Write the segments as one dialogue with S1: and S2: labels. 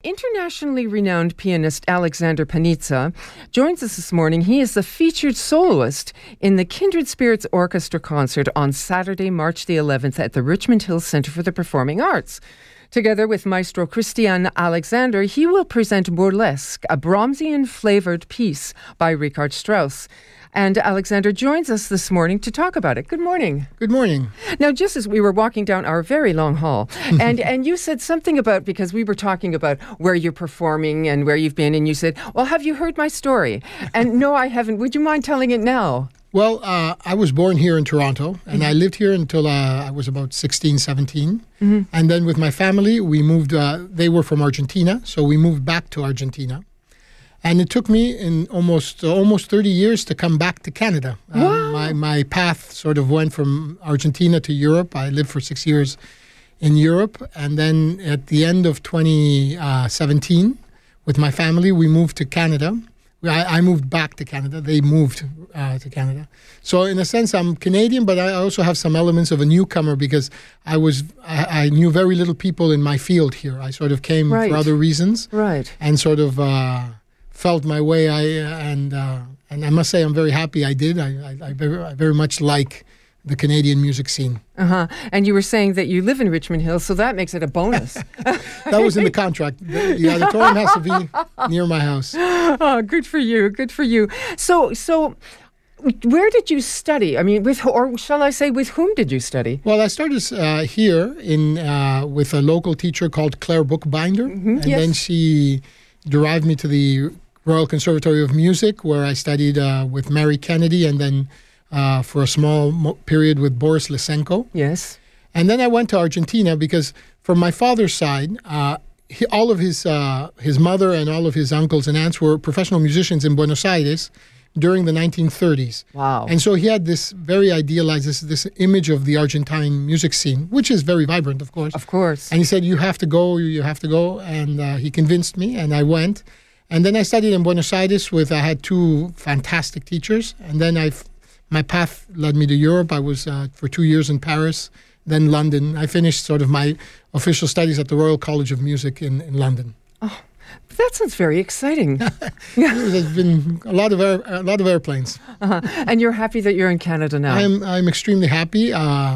S1: internationally renowned pianist Alexander Panizza joins us this morning. He is the featured soloist in the Kindred Spirits Orchestra concert on Saturday, March the 11th at the Richmond Hill Centre for the Performing Arts. Together with Maestro Christian Alexander, he will present Burlesque, a Brahmsian-flavoured piece by Richard Strauss. And Alexander joins us this morning to talk about it. Good morning.
S2: Good morning.
S1: Now, just as we were walking down our very long hall, and you said something about, because we were talking about where you're performing and where you've been, and you said, well, have you heard my story? And no, I haven't. Would you mind telling it now?
S2: Well, I was born here in Toronto, and I lived here until I was about 16, 17. Mm-hmm. And then with my family, we moved, they were from Argentina, so we moved back to Argentina. And it took me in almost 30 years to come back to Canada.
S1: Wow.
S2: My path sort of went from Argentina to Europe. I lived for 6 years in Europe. And then at the end of 2017, with my family, we moved to Canada. I moved back to Canada. They moved to Canada. So in a sense, I'm Canadian, but I also have some elements of a newcomer because I knew very little people in my field here. I sort of came for other reasons.
S1: Right.
S2: And sort of felt my way. And I must say I'm very happy I did. I very much like the Canadian music scene.
S1: Uh-huh. And you were saying that you live in Richmond Hill, so that makes it a bonus.
S2: That was in the contract. The auditorium has to be near my house.
S1: Oh, good for you. Good for you. So where did you study? I mean, or shall I say, with whom did you study?
S2: Well, I started here with a local teacher called Claire Bookbinder.
S1: Mm-hmm.
S2: And then she derived me to the Royal Conservatory of Music, where I studied with Mary Kennedy and then for a small period with Boris Lysenko.
S1: Yes.
S2: And then I went to Argentina because from my father's side, all of his mother and all of his uncles and aunts were professional musicians in Buenos Aires during the 1930s.
S1: Wow.
S2: And so he had this very idealized, this image of the Argentine music scene, which is very vibrant, of course.
S1: Of course.
S2: And he said, you have to go. And he convinced me, and I went. And then I studied in Buenos Aires I had two fantastic teachers. And then my path led me to Europe. I was for 2 years in Paris, then London. I finished sort of my official studies at the Royal College of Music in London.
S1: Oh, that sounds very exciting.
S2: There's been a lot of airplanes.
S1: Uh-huh. And you're happy that you're in Canada now?
S2: I'm extremely happy.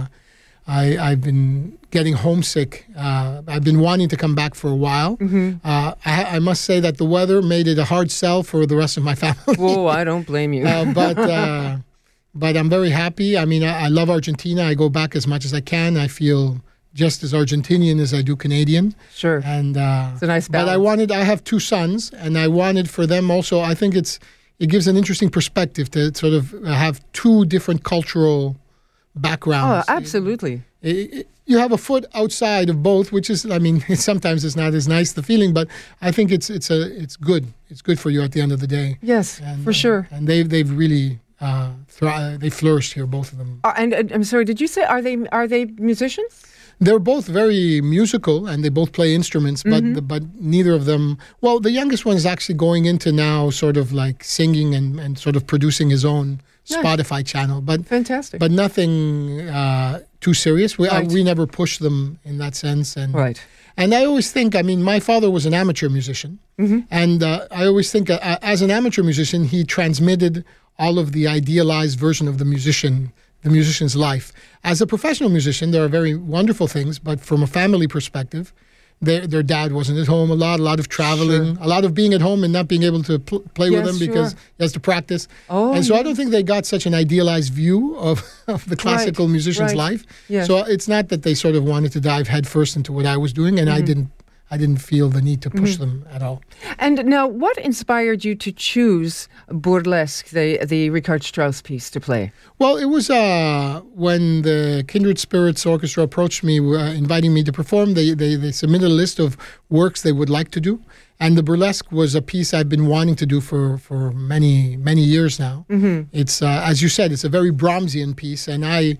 S2: I've been getting homesick. I've been wanting to come back for a while. Mm-hmm. I must say that the weather made it a hard sell for the rest of my family.
S1: Whoa, I don't blame you.
S2: But I'm very happy. I mean, I love Argentina. I go back as much as I can. I feel just as Argentinian as I do Canadian.
S1: Sure.
S2: And
S1: it's a nice balance.
S2: But I have two sons, and I wanted for them also, I think it gives an interesting perspective to sort of have two different cultural backgrounds.
S1: Oh, absolutely.
S2: You have a foot outside of both, which is, I mean, sometimes it's not as nice, the feeling, but I think it's good. It's good for you at the end of the day.
S1: Yes, for sure.
S2: And they've really they flourished here, both of them.
S1: And I'm sorry, did you say are they musicians?
S2: They're both very musical, and they both play instruments, but neither of them. Well, the youngest one is actually going into now sort of like singing and sort of producing his own Spotify channel, but
S1: fantastic.
S2: But nothing too serious. We never push them in that sense, and And I always think, I mean, my father was an amateur musician, and I always think as an amateur musician, he transmitted all of the idealized version of the musician's life. As a professional musician, there are very wonderful things, but from a family perspective, their dad wasn't at home a lot of traveling, a lot of being at home and not being able to play with them because he has to practice.
S1: Oh,
S2: and so I don't think they got such an idealized view of the classical musician's life. Yes. So it's not that they sort of wanted to dive headfirst into what I was doing, and I didn't feel the need to push them at all.
S1: And now, what inspired you to choose Burlesque, the Richard Strauss piece, to play?
S2: Well, it was when the Kindred Spirits Orchestra approached me, inviting me to perform. They submitted a list of works they would like to do. And the Burlesque was a piece I've been wanting to do for many, many years now. Mm-hmm. It's, as you said, it's a very Brahmsian piece, and I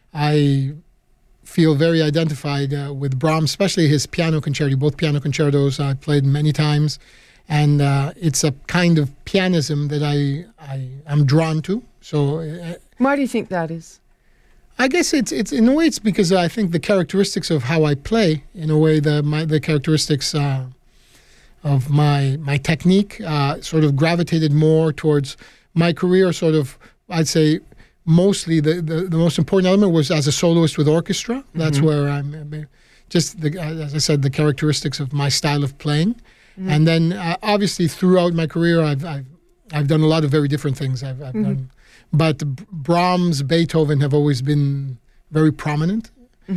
S2: feel very identified with Brahms, especially his piano concerti. Both piano concertos I played many times, and it's a kind of pianism that I'm drawn to. So,
S1: why do you think that is?
S2: I guess it's in a way it's because I think the characteristics of how I play, in a way the characteristics of my technique, sort of gravitated more towards my career. Sort of, I'd say, mostly the most important element was as a soloist with orchestra. That's where I'm just as I said, the characteristics of my style of playing, and then obviously throughout my career, I've done a lot of very different things. I've done, but Brahms, Beethoven have always been very prominent.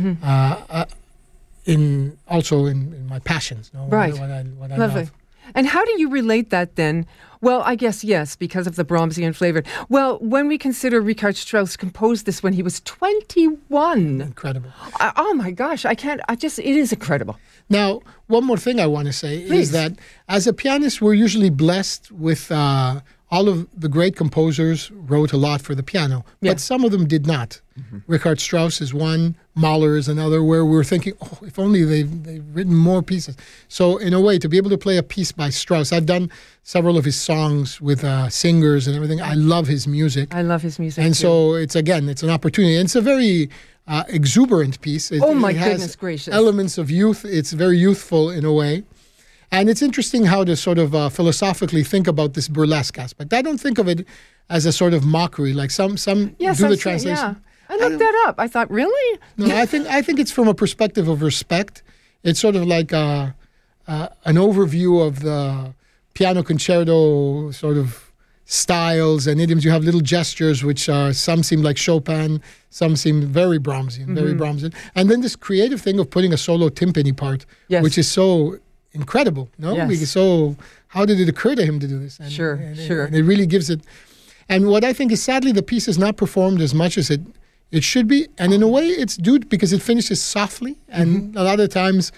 S2: In my passions,
S1: right?
S2: What I
S1: Lovely.
S2: love.
S1: And how do you relate that then? Well, I guess yes, because of the Brahmsian flavor. Well, when we consider Richard Strauss composed this when he was 21,
S2: incredible.
S1: Oh my gosh, it is incredible.
S2: Now, one more thing I want to say is that as a pianist, we're usually blessed with all of the great composers wrote a lot for the piano, but some of them did not. Richard Strauss is one, Mahler is another, where we're thinking, oh, if only they've written more pieces. So in a way, to be able to play a piece by Strauss, I've done several of his songs with singers and everything. I love his music.
S1: I love his music,
S2: and
S1: too.
S2: So it's an opportunity. And it's a very exuberant piece. It
S1: goodness gracious.
S2: Elements of youth. It's very youthful in a way. And it's interesting how to sort of philosophically think about this burlesque aspect. I don't think of it as a sort of mockery, like some do the translation.
S1: Yeah. I looked that up. I thought, really?
S2: No, I think it's from a perspective of respect. It's sort of like an overview of the piano concerto sort of styles and idioms. You have little gestures, which some seem like Chopin, some seem very Brahmsian, very Brahmsian. And then this creative thing of putting a solo timpani part, which is so incredible, no?
S1: Yes.
S2: Because how did it occur to him to do this? And,
S1: sure.
S2: And it really gives it. And what I think is sadly the piece is not performed as much as it should be. And in a way, it's due because it finishes softly. And a lot of times,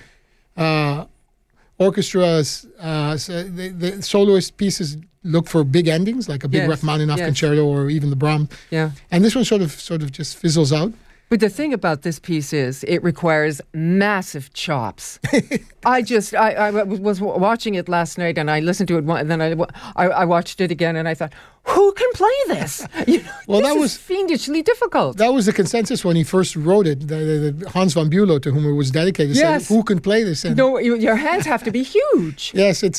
S2: orchestras, the soloist pieces look for big endings, like a big Rachmaninoff concerto or even the Brahms.
S1: Yeah.
S2: And this one sort of just fizzles out.
S1: But the thing about this piece is it requires massive chops. I was watching it last night and I listened to it and then I watched it again and I thought, who can play this? This is fiendishly difficult.
S2: That was the consensus when he first wrote it. The Hans von Bülow, to whom it was dedicated, said, who can play this? And
S1: your hands have to be huge.
S2: Yes, it's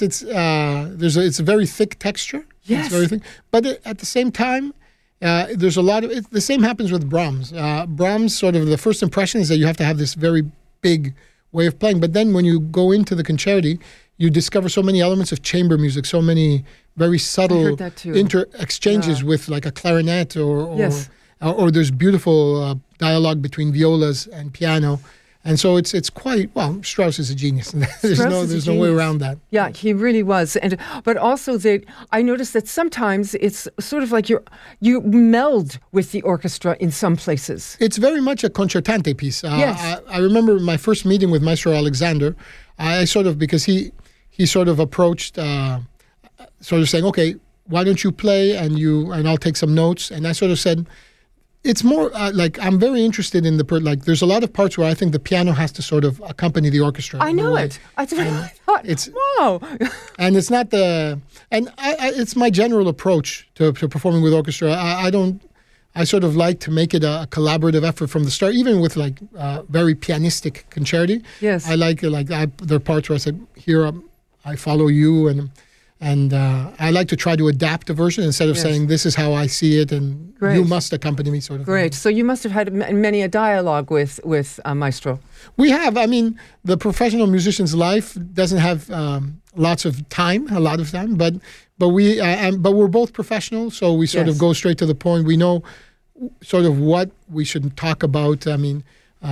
S2: a very thick texture.
S1: Yes.
S2: It's very thick. But at the same time, there's a lot of it. The same happens with Brahms. Brahms, sort of the first impression is that you have to have this very big way of playing. But then when you go into the concerti, you discover so many elements of chamber music, so many very subtle exchanges with like a clarinet or there's beautiful dialogue between violas and piano. And so it's quite, Strauss is a genius. There's no way around that.
S1: Yeah, he really was. But also I noticed that sometimes it's sort of like you meld with the orchestra in some places.
S2: It's very much a concertante piece. I remember my first meeting with Maestro Alexander, because he sort of approached, sort of saying, okay, why don't you play and I'll take some notes. And I sort of said, it's more like I'm very interested in there's a lot of parts where I think the piano has to sort of accompany the orchestra.
S1: I know it. I thought, wow.
S2: And it's not it's my general approach to performing with orchestra. I sort of like to make it a collaborative effort from the start, even with very pianistic concerti.
S1: Yes.
S2: I like there are parts where I said, here I follow you and I like to try to adapt a version instead of saying, this is how I see it, and you must accompany me, sort of
S1: Great.
S2: thing.
S1: So you must have had many a dialogue with Maestro.
S2: We have. I mean, the professional musician's life doesn't have lots of time, but we're both professional, so we sort of go straight to the point. We know sort of what we should talk about. I mean,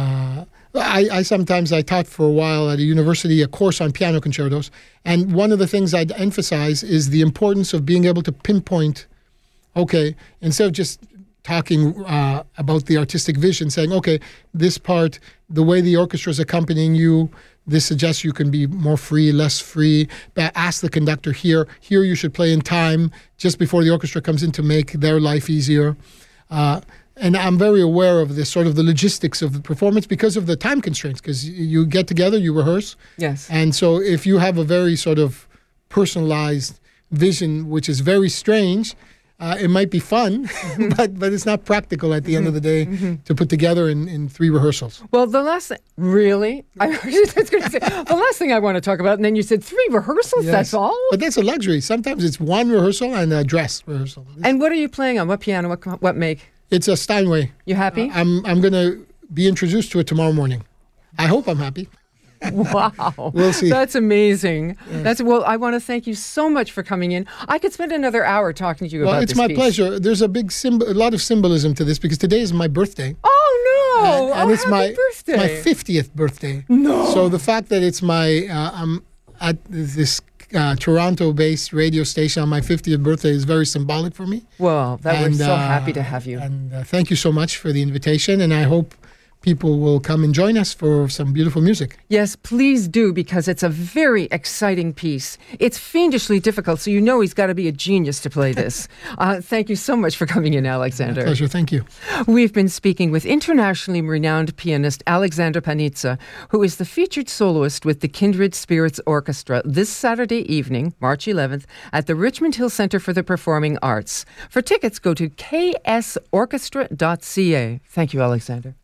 S2: I taught for a while at a university a course on piano concertos, and one of the things I'd emphasize is the importance of being able to pinpoint, instead of just talking about the artistic vision, saying, okay, this part, the way the orchestra is accompanying you, this suggests you can be more free, less free. Ask the conductor here you should play in time just before the orchestra comes in to make their life easier. And I'm very aware of this sort of the logistics of the performance because of the time constraints, because you get together, you rehearse.
S1: Yes.
S2: And so if you have a very sort of personalized vision, which is very strange, it might be fun, but it's not practical at the end of the day to put together in 3 rehearsals.
S1: Well, the last thing, really? I was just going to say, the last thing I want to talk about, and then you said 3 rehearsals,
S2: yes.
S1: that's all?
S2: But that's a luxury. Sometimes it's 1 rehearsal and a dress rehearsal.
S1: And what are you playing on? What piano? What make?
S2: It's a Steinway.
S1: You happy?
S2: I'm going to be introduced to it tomorrow morning. I hope I'm happy.
S1: Wow.
S2: We'll see.
S1: That's amazing.
S2: Yes.
S1: Well, I want to thank you so much for coming in. I could spend another hour talking to you about this
S2: it's my
S1: piece.
S2: pleasure. There's a lot of symbolism to this because today is my birthday.
S1: Oh, no.
S2: And it's
S1: happy birthday.
S2: my 50th birthday.
S1: No.
S2: So the fact that it's I'm at this Toronto-based radio station on my 50th birthday is very symbolic for me.
S1: Well, we're so happy to have you.
S2: And thank you so much for the invitation, and I hope people will come and join us for some beautiful music.
S1: Yes, please do, because it's a very exciting piece. It's fiendishly difficult, so you know he's got to be a genius to play this. Thank you so much for coming in, Alexander.
S2: My pleasure. Thank you.
S1: We've been speaking with internationally renowned pianist Alexander Panizza, who is the featured soloist with the Kindred Spirits Orchestra this Saturday evening, March 11th, at the Richmond Hill Centre for the Performing Arts. For tickets, go to ksorchestra.ca. Thank you, Alexander.